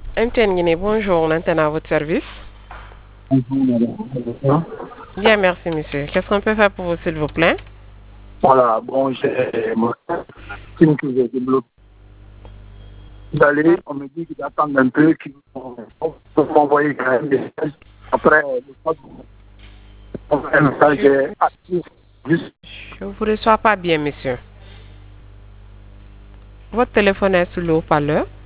MTN Guinée, bonjour, l'antenne à votre service. Bonjour, madame. Bien, merci, monsieur. Qu'est-ce qu'on peut faire pour vous, s'il vous plaît? Voilà, bon, j'ai mon film que j'ai débloqué. D'aller, on me dit qu'ils attendent un peu, qu'ils vont m'envoyer un message. Après, un message est actif. Juste, Je ne vous reçois pas bien, monsieur. Votre téléphone est sous le haut-parleur.